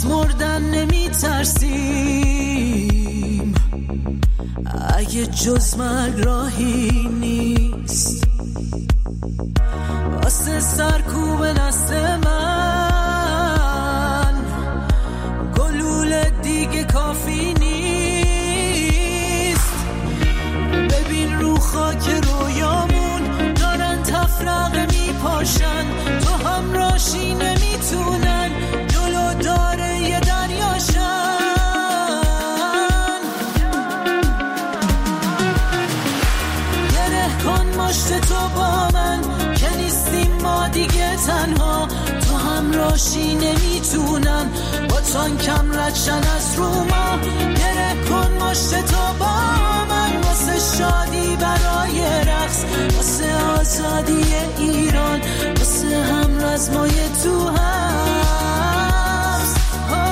از مردن نمی ترسیم، اگه جز مرگ راهی نیست. واسه سرکوب نسل من گلوله دیگه کافی نیست. ببین رو خاک رویامون دارن تفرقه میپاشن، تو همراشی نمیتونن جلو داره یه دریاشن. گره کن مشت تو با من که نیستیم ما دیگه تنها، تو همراشی نمیتونن با تانکم ردشن از رو ما. گره کن مشت تو با من واسه شادی برای رقص، واسه آزادی ایران، واسه هم رزمای تو هست.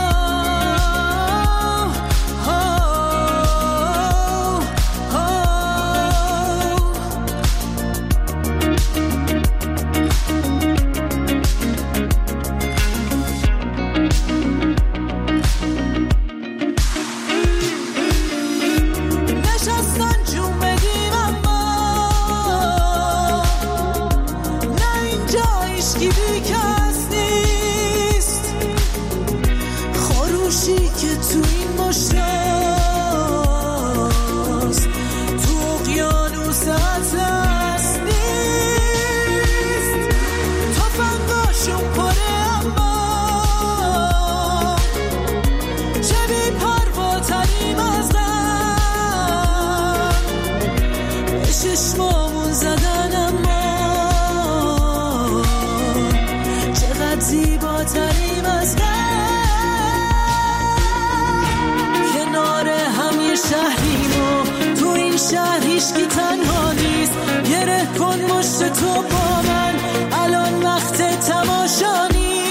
هیچکی تنها نیست. گره کن مشت تو با من، الان وقت تماشا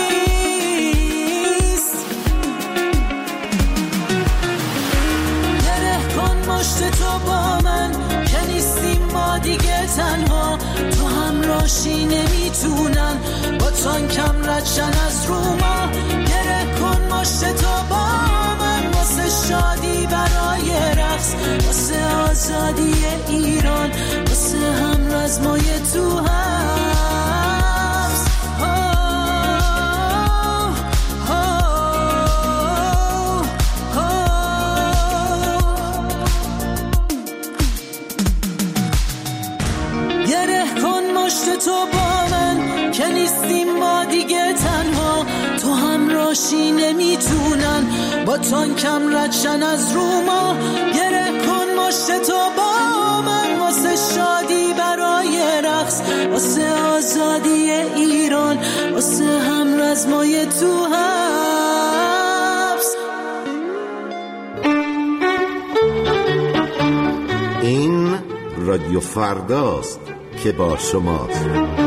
نیست. گره کن مشت تو با من که نیستیم ما دیگه تنها، تو همراشی نمیتونن با تانکم ردشن از رو ما. گره کن مشت تو با من واسه شادی برای رقص، واسه آزادی ایران، واسه هم رزمای تو هست. گره کن مشت تو با من که نیستیم ما دیگه تنها، تو همراشی نمیتونن با تانکم ردشن از رو ما. گره کن مشت تو با من واسه شادی برای رقص، واسه آزادی ایران، واسه هم رزمای تو حبس. این رادیو فرداست که با شماست.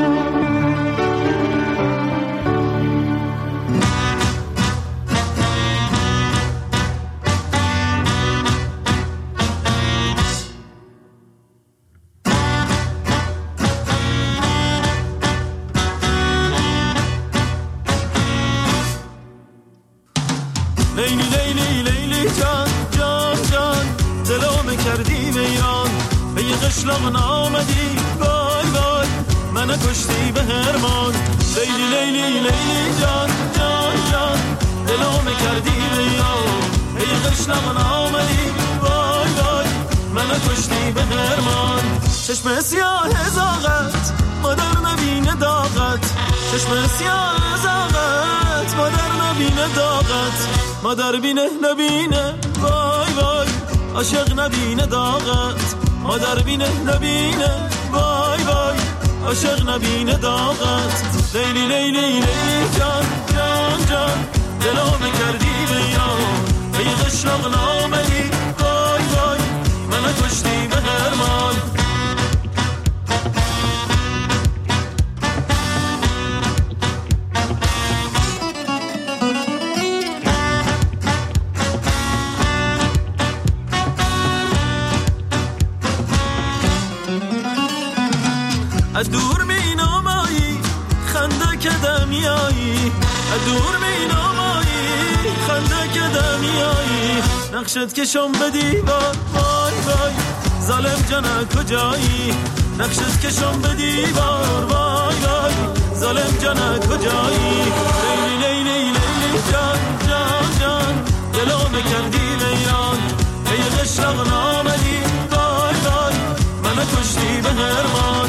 لیلی لیلی لیلی جان جان جان دلم کردی ویران، به یه قشلاق نامدی وای وای منو کشتی به هرمان. لیلی لیلی لیلی جان جان جان دلم کردی ویران، به یه قشلاق نامدی وای وای منو کشتی به هرمان. چشم سیاه زاغت مادر نبینه داغت، چشم سیاه زاغت مادر نبینه داغت، مادر بینه نبینه وای وای عاشق نبینه داغت، مادر بینه نبینه وای وای عاشق نبینه داغت. لیلی لیلی لیلی جان جان جان دلم کردی ویران، به یه قشلاق نامدی وای وای منو کشتی به هرمان. از دور مینامایی خنده که دمیایی، از دور مینامایی که دمیایی نقشت کشم به دیوار وای وای ظالم جانه کجایی نقشت کشم به دیوار وای وای ظالم جانه کجایی لیلی لیلی لیلی جان جان جان دلو کردی ویران ای قشرق نامدی وای وای منو کشتی به هرمان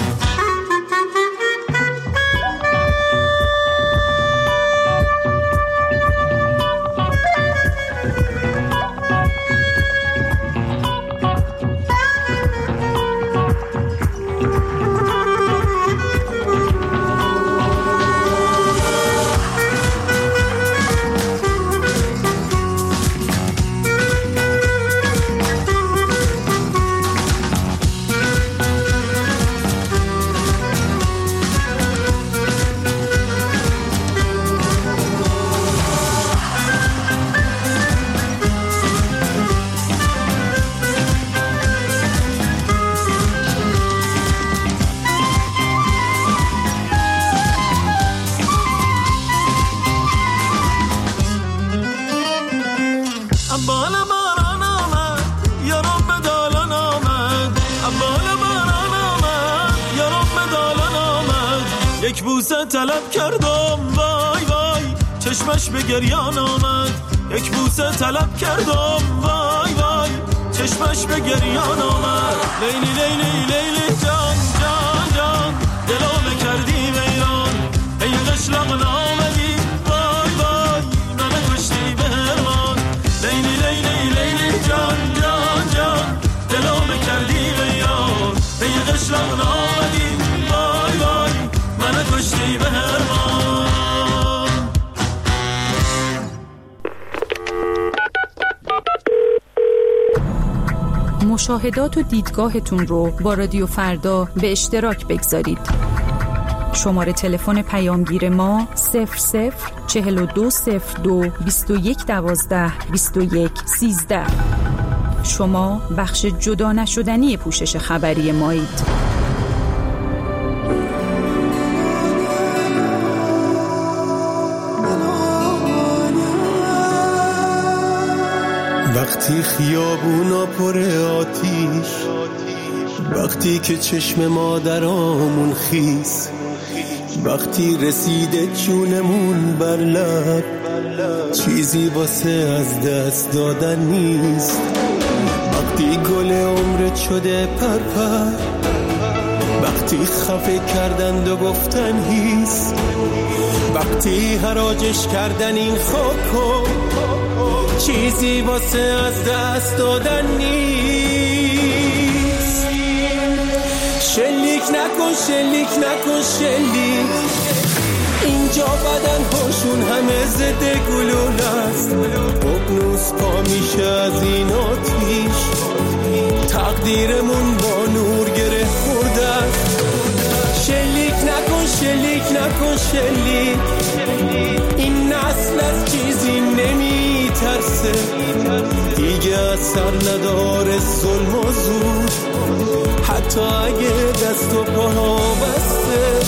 یک بوسه طلب کردم وای وای چشمش به گریان آمد یک بوسه طلب کردم وای وای چشمش به گریان آمد لیلی لیلی لیلی جان جان جان دلو کردی ویران ای قشلق نامدی وای وای من کشتی به هرمان لیلی لیلی لیلی جان جان جان دلو کردی ویران ای قشلق نامدی وای وای من کشتی به هرمان. مشاهدات و دیدگاهتون رو با رادیو فردا به اشتراک بگذارید. شماره تلفن پیامگیر ما 004202 2112 2113. شما بخش جدا نشدنی پوشش خبری مایید. وقتی خیابونا پر آتیش وقتی که چشم مادرامون خیس وقتی رسیده جونمون بر لب چیزی واسه از دست دادن نیست وقتی گل عمرت شده پرپر وقتی خفه کردند و گفتن هیس وقتی حراجش کردن این خاکو چیزی واسه از دست دادن نیست شلیک نکن شلیک نکن شلیک اینجا بدن هاشون همه ضد گلوله است اقنوس پا میشه از این آتیش تقدیرمون با نور گره خورده است شلیک نکن شلیک نکن شلیک این نسل از چیزی نمی ترسه دیگه اثر نداره ظلم و زور حتی اگه دست و پاها بسته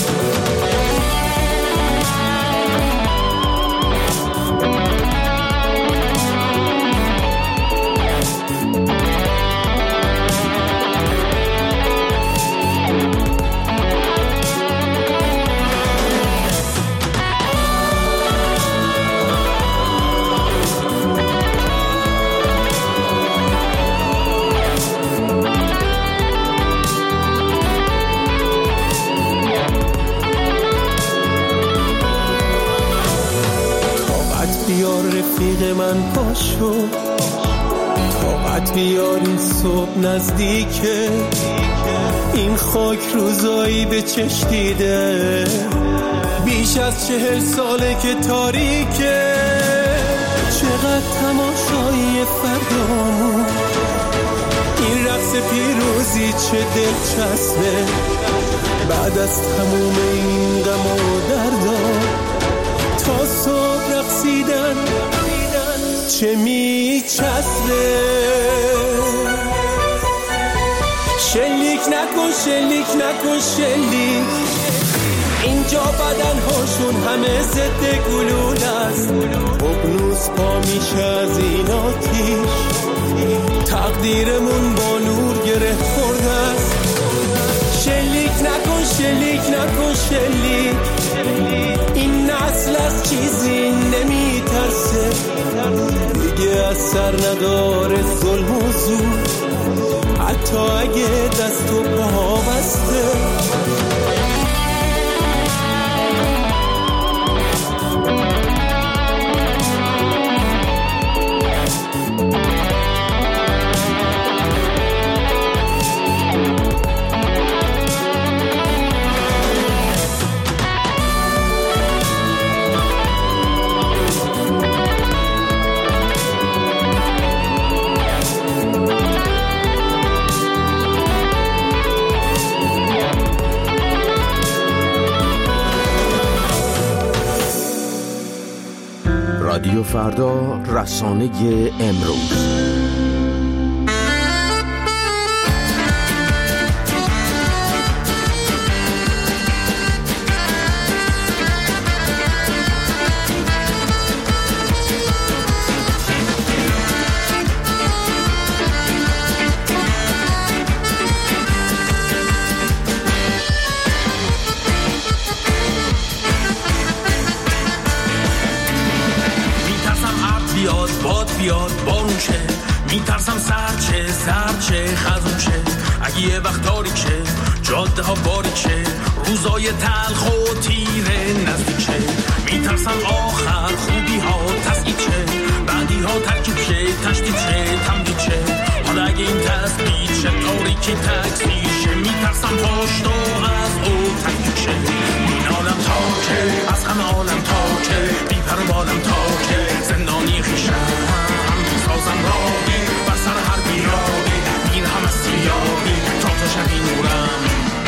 من پاشو طاقت بیار این صبح نزدیکه این خاک روزایی به چش دیده بیش از 40 ساله که تاریکه چقدر تماشایی فردامون این رقص پیروزی چه دلچسبه بعد از تموم این غم و دردا تا صبح رقصیدن چه میچسبه شلیک نکن شلیک نکن شلیک اینجا بدن هاشون همه ضد گلول است، اقنوس پا میشه از این آتیش، تقدیرمون با نور گره خورده است. شلیک نکن شلیک نکن شلیک، این نسل از چیزی نمیترسه، دیگه از سر نداره ظلم و زور، حتی اگه دست و پا بسته. رادیو فردا، رسانه امروز. میترسم سرچه خزون شه، اگه یه وقت تاریک شه، جاده ها باریک شه، روزای تلخ و تیره نزدیک شه. میترسم آخر خوبی ها تسکید شه، بعدی ها ترکیب شه، تشدید شه، تمدید شه. حالا اگه این تسبیل شه، تاریکی تکسیر شه، میترسم پاشت و از او تکیب شه. این عالم تاکه، از همه عالم تاکه، بیپر و بالم تاکه، زندانی خیشم سازم راهی بر سر هر بیراهی، میرهم از سیاهی تا تو شبی نورم.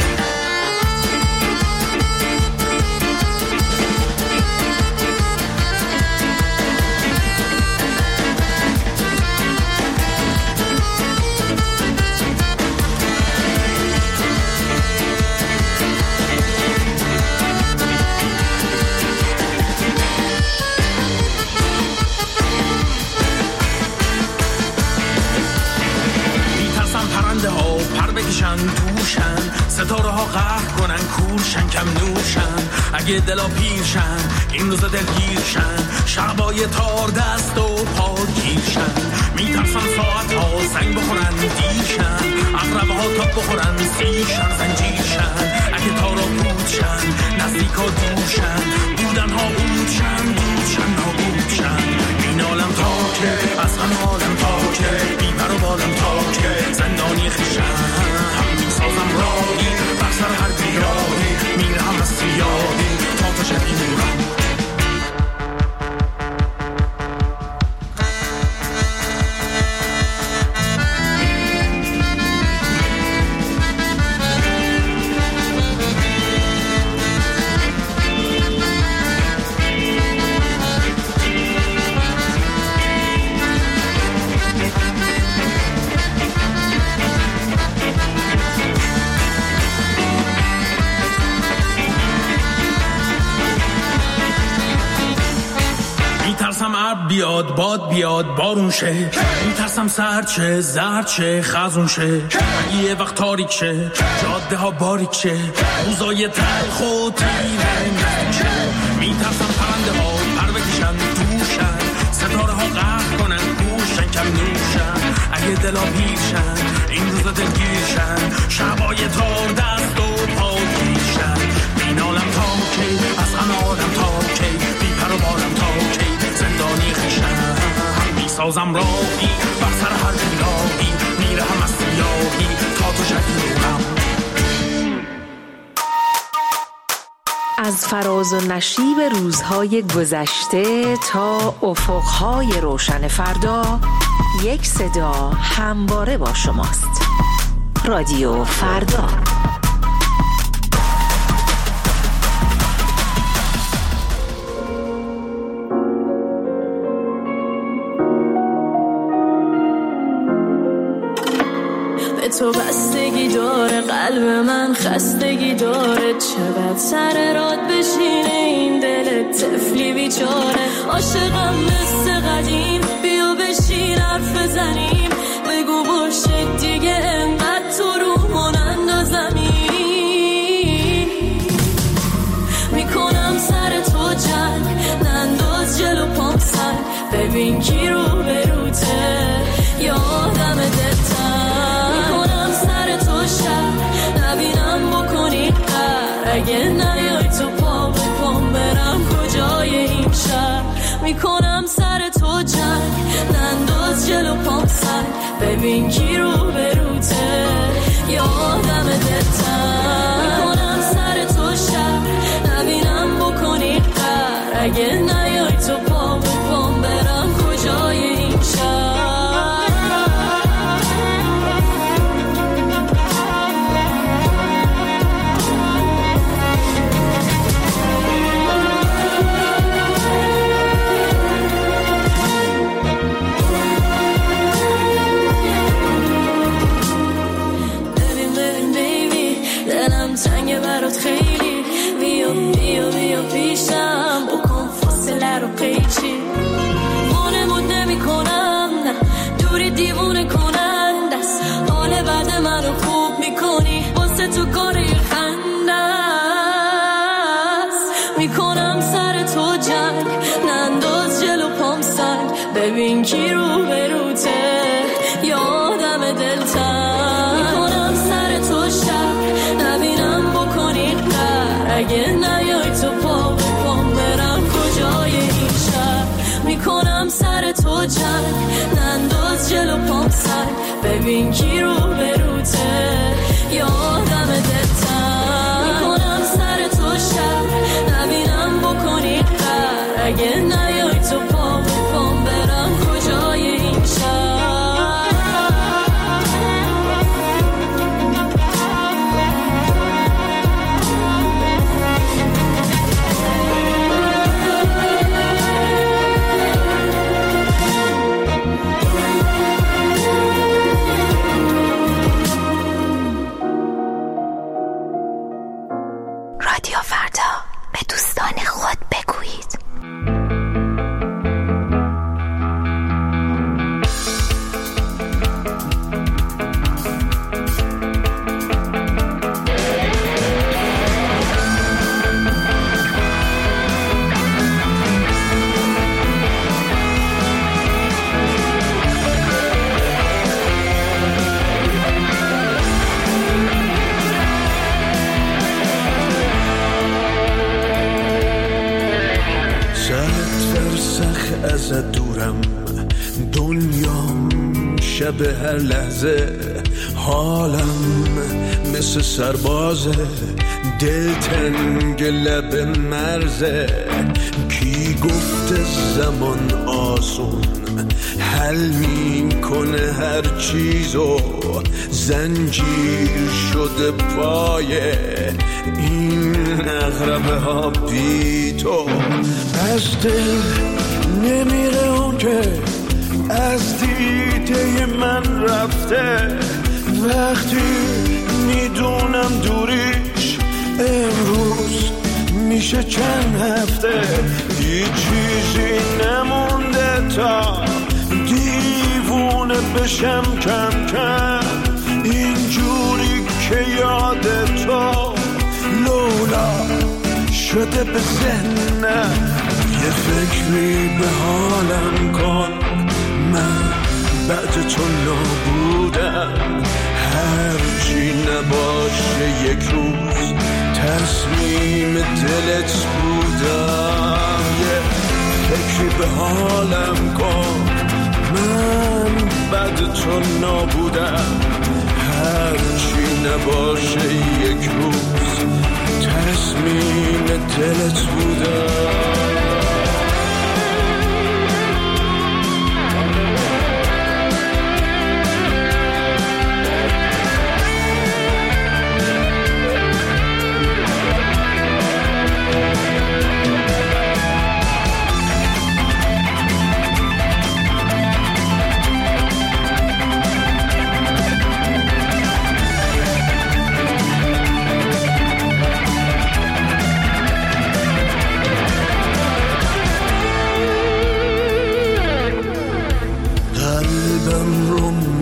توشن ستاره ها قهر کنن، کورشن کم نورشن، اگه دلا پیرشن این روزا دلگیرشن، شبای تار دست و پا گیرشن. میترسن ساعت ها زنگ بخورن دیرشن، اقربه ها تاب بخورن سیرشن زنجیرشن، اگه تارا بودشن نزدیک ها دورشن، بودن ها بودشن بودشن نابودشن. این عالم تاکه، از همه عالم تاکه، بیبر و بالم تاکه، زندانی خیشن سازم راهی بر سر هر بیراهی، میرهم از سیاهی تا تو شبی نورم. بیاد باد بیاد بارون شه، میترسم سرچه زرچه خزون شه، یه وقت تاریک شه، جاده ها باریک شه، روزای تلخ و تیره نزدیک شه. میترسم پرنده ها پر بکشن دوشن، ستاره ها قهر کنن گوشن کم نوشن، اگه دلا پیرشن این روزا دلگیرشن، شبای تار دست و پا گیرشن. این عالم تاکی، از همه عالم تاکی، بی پر و بالم تاکی، زندانی خیشم میسازم راهی بر سر هر بیراهی، میرهم از سیاهی تا تو شبی نورم. از فراز و نشیب روزهای گذشته تا افقهای روشن فردا، یک صدا همواره با شماست. رادیو فردا. به تو بستگی داره، قلب من خستگی داره. چقدر سر راد بشینه این دل طفلی بیچاره. عاشقم مثل قدیم، بیا بشین حرف بزنیم. بگو باشه دیگه انقدر تو رومون اندازمین. میکنم سر تو جنگ، ننداز جلو پام سر. ببین کی رو بروته یادم دلتن. میکنم سر تو شر، نبینم بکنی قر. اگه نیای تو پا به پام برم کجای این شهر. میکنم سر تو جنگ، ننداز جلو پام سر. ببین کی رو بروته یادم دلتن. میکنم سر تو شر، نبینم بکنی قر. اگه نیای تو پا به پام برم کجای این شهر. تنگه برات خیلی، بیا بیا بیا پیشم، بکن فاصله رو قیچی. وانمود نمی کنم نه، دوری دیوونه کنند است. حال بعد منو خوب میکنی، واسه تو کاری خنده است. میکنم سر تو جنگ، ننداز جلو پام سنگ. ببین کی رو بروته یادم دلتن. میکنم سر تو شب، نبینم بکنی قر. اگه نیای تو پا به پام برم کجای این شهر. میکنم سر تو جنگ، ننداز جلو پام سر. ببین کی رو بروته یادم دلتن. میکنم سر تو شب، نبینم بکنی قر. اگه نیای تو پا به پام برم کجای این شهر. رادیو فردا، به دوستان خود بگویید. از دورم، دنیام شب هر لحظه. حالم مثل سربازه، دلتنگ لب مرزه. کی گفته زمان آسون حل میکنه هر چیزو. زنجیر شده پایه این اغربه ها بی تو. از دل نمیره اون که از دیده من رفته. وقتی میدونم دوریش امروز میشه چند هفته. هیچ چیزی نمونده تا دیوونه بشم کم کم. اینجوری که یاد تو لولا شده به ذهنم. یه فکری به حالم کن، من بعد تو نبودم. هرچی نباشه یک روز تصمیم دلت بودم. یه فکری به حالم کن، من بعد تو نبودم. هرچی نباشه یک روز تصمیم دلت بودم.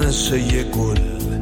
مثل یه گل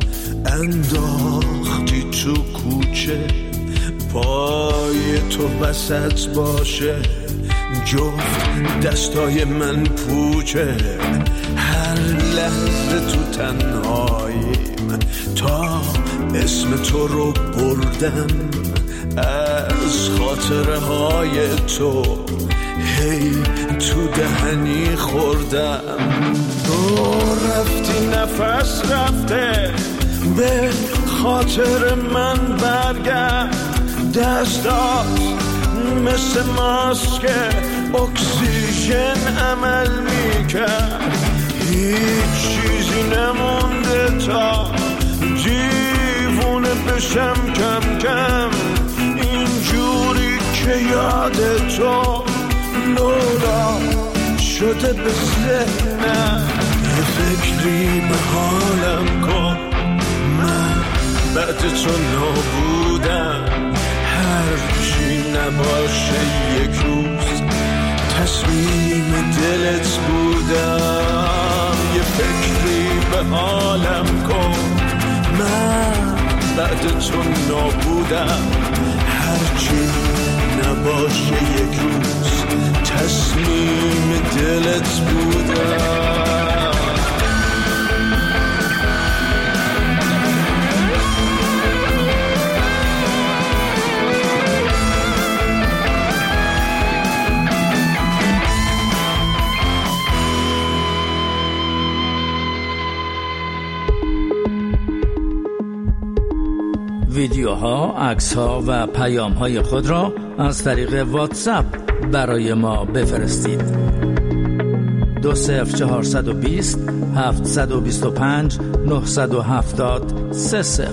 انداختی تو کوچه، پای تو وسط باشه جفت دستای من پوچه، هر لحظه تو تنهاییم تا اسم تو رو بردم، از خاطره های تو هی تو دهنی خوردم. تو رفتی نفس رفته، به خاطر من برگرد، دستات مثل ماسک اکسیژن عمل میکرد، هیچ چیزی نمونده تا دیوونه بشم کم کم، اینجوری که یاد تو لولا شده به ذهنم. یه فکری به حالم کن، من بعد تو نابودم، هرچی نباشه یک روز تصمیم دلت بودم. یه فکری به حالم کن، من بعد تو نابودم، هرچی نباشه یک روز تصمیم دلت بودم. ویدیوها، عکس‌ها و پیام‌های خود را از طریق واتساپ برای ما بفرستید. 20420 725 970 30.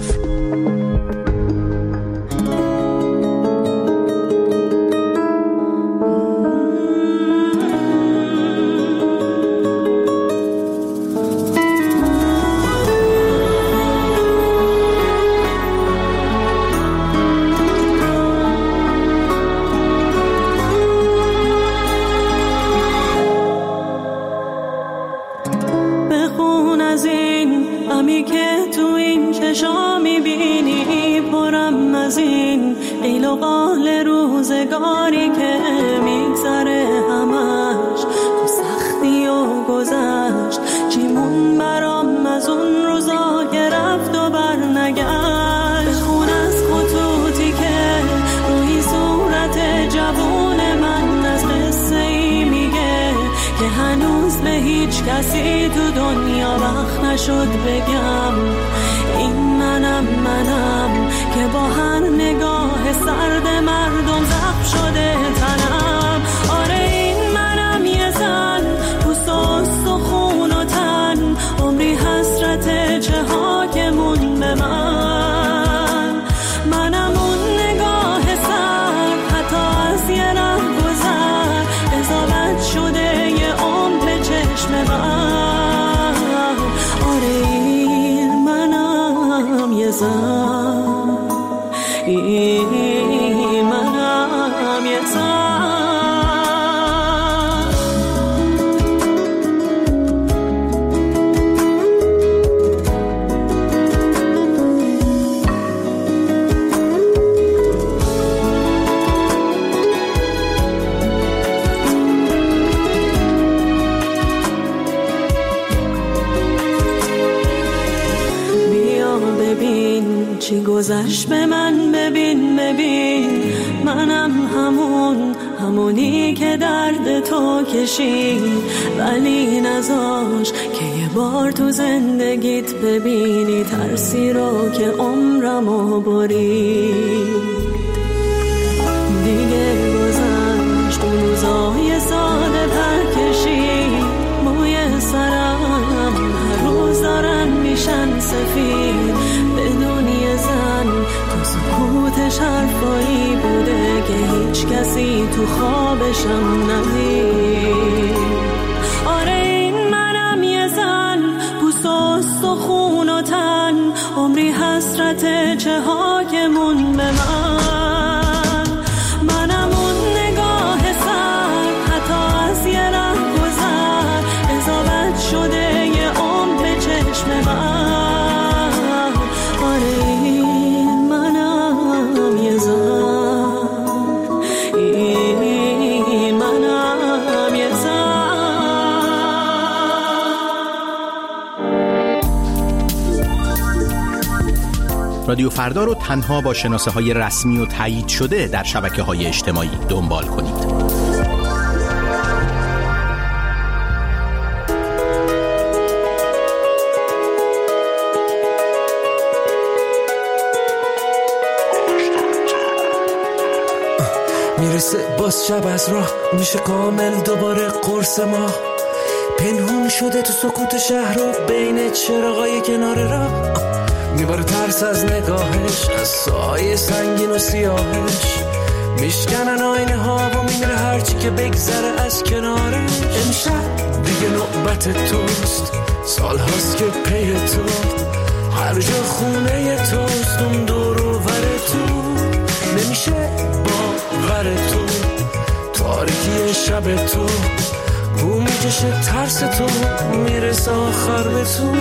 کسی تو دنیا وقت نشد بگم این منم که با هر نگاه سرد مردم زخم شده تنم. آره این منم یه زن پوست و استخون و تن، عمری حسرت چه ها که مون به من. منم اون نگاه سر حتی از یه ره گذر، قضاوت شده یه عمر چشم من. آره این منم یه زن، این منم یه زن. چی گذشت به من، ببین منم همونی که درد تو کشید، ولی نذاش که یه بار تو زندگیت ببینی ترسی رو که عمرمو برید. دیگه گذشت اون روزای ساده پرکشید، موی سرم هر روز دارن میشن سفید. بدون یه زن تو سکوتش حرفایی بوده که هیچ کسی تو خوابشم ندید. آره این منم یه زن پوست و استخون و تن، عمری حسرت چه ها که مون به من. منم اون نگاه سر حتی از یه ره گذر، قضاوت شده یه عمر چشم زن، آره این منم یه زن، این منم یه زن. رادیو فردا رو تنها با شناسه های رسمی و تایید شده در شبکه های اجتماعی دنبال کنید. میرسه باز شب از راه، میشه کامل دوباره قرص ما. پنهون شده تو سکوت شهر و بین چراغای کنار راه. میباره ترس از نگاهش، از سایه سنگین و سیاهش. میشکنن آینه ها و میمیره هرچی که بگذره از کنارش. امشب دیگه نوبت توست، سال هاست که پی تو، هر جا خونه توست، اون دور و ور تو. نمیشه باور تو، تاریکی شب تو، بو میکشه ترس تو، میرسه آخر به تو.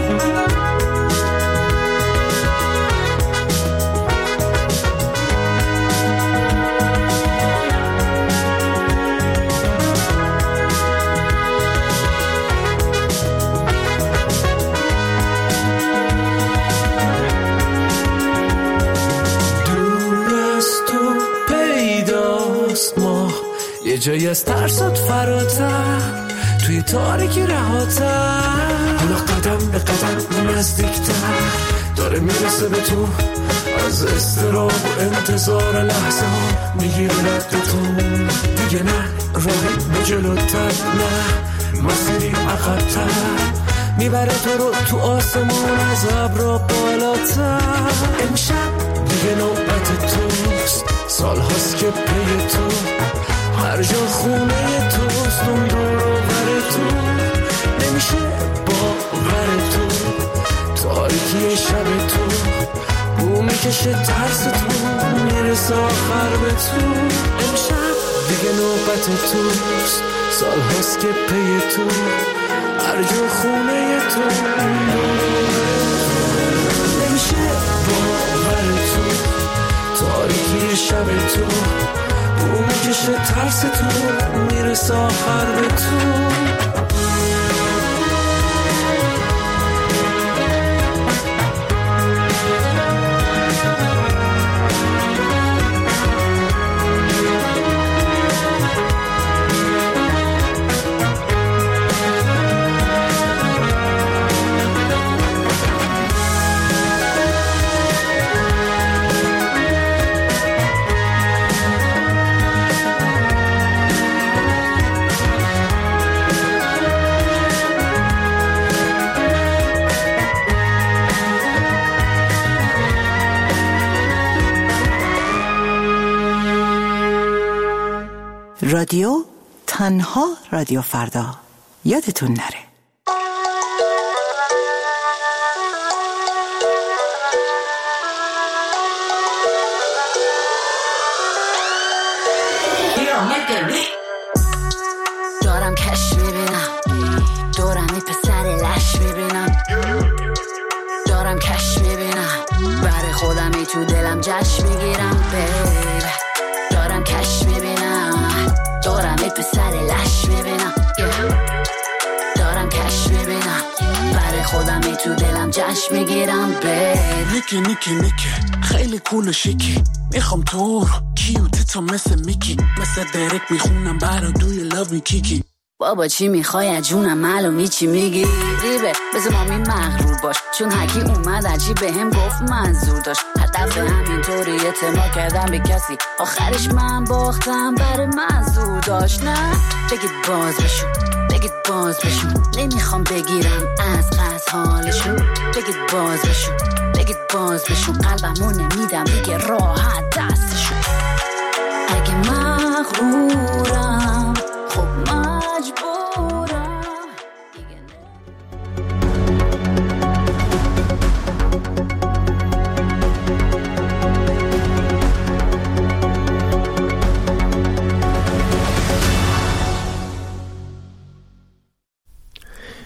یه جایی از ترسات فراتر، توی تاریکی رهاتر. حالا قدم به قدم نزدیکتر داره میرسه به تو، از استراب و انتظار لحظه ها میگیره رد تو. دیگه نه راهی به جلوتر، نه مسیری عقبتر، میبره تو رو تو آسمون از ابرا بالاتر. امشب دیگه نوبت توست، سال هاست که پی تو، هر جا خونه توست، اون دور و ور تو. نمیشه باور تو، تاریکی شب تو، بو میکشه ترس تو، میرسه آخر به تو. امشب دیگه نوبت توست، سال هاست که پی تو، هر جا خونه تو، اون دور و ور تو. نمیشه باور تو، تاریکی شب تو، بو میکشه ترس تو، میرسه آخر به تو. رادیو تنها رادیو فردا، یادتون نره. دارم کش میبینم، دورم این پسر لش میبینم. دارم کش میبینم، برای خودم تو دلم جشن میگیرم. دارم کش میبینم، دارم این پسر لش میبینم. دارم کش میبینم، برای خودم تو دلم جشن میگیرم. نیکی نیکی نیکی خیلی کول و شیکی، میخوام تو رو کیوتیتا مثل میکی، مثل درک میخونم برا دوی لاوی کیکی. بابا چی میخوای از جونم، معلومی چی میگی ریبه، بذار مامی مغرور باش، چون حکی اومد عجیب به هم گفت منظور داشت. هدف همینطوری اعتماد کردم به کسی، آخرش من باختم برای منظور داشت. نه بگید باز بشون، بگید باز بشون، نمیخوام بگیرم از قصد حالشون. بگید باز بشون، بگید باز بشون، قلبمو نمیدم دیگه راحت دستشون. اگه مغرورم